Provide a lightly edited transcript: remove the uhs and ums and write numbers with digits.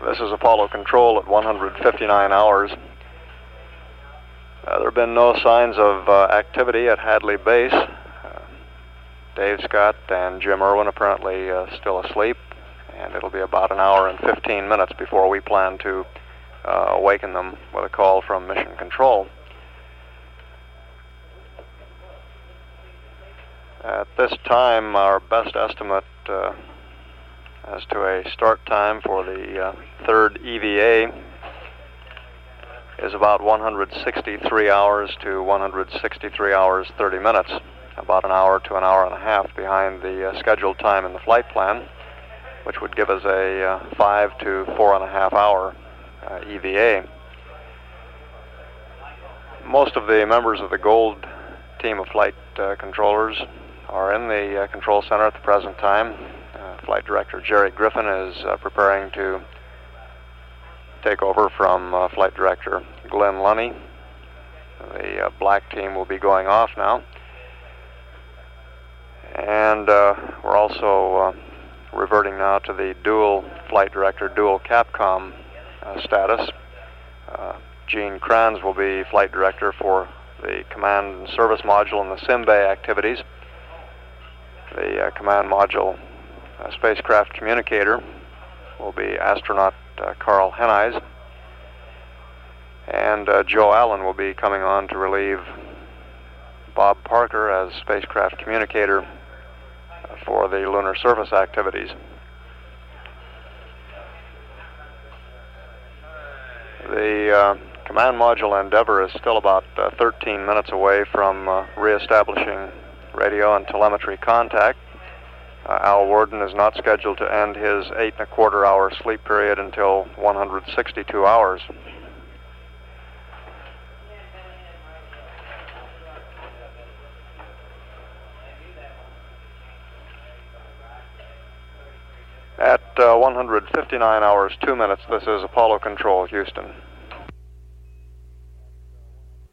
This is Apollo Control at 159 hours. There have been no signs of activity at Hadley Base. Dave Scott and Jim Irwin apparently still asleep, and it'll be about an hour and 15 minutes before we plan to awaken them with a call from Mission Control. At this time, our best estimate as to a start time for the third EVA is about 163 hours to 163 hours 30 minutes, about an hour to an hour and a half behind the scheduled time in the flight plan, which would give us a 5 to 4.5 hour EVA. Most of the members of the Gold team of flight controllers are in the control center at the present time. Flight Director Jerry Griffin is preparing to take over from Flight Director Glenn Lunny. The black team will be going off now. And we're also reverting now to the dual Flight Director, dual Capcom status. Gene Kranz will be Flight Director for the Command and Service Module and the SimBay activities. The Command Module Spacecraft Communicator will be astronaut Carl Henneis. And Joe Allen will be coming on to relieve Bob Parker as Spacecraft Communicator for the lunar surface activities. The Command Module Endeavour is still about 13 minutes away from reestablishing radio and telemetry contact. Al Worden is not scheduled to end his 8.25 hour sleep period until 162 hours. At 159 hours 2 minutes, this is Apollo Control, Houston.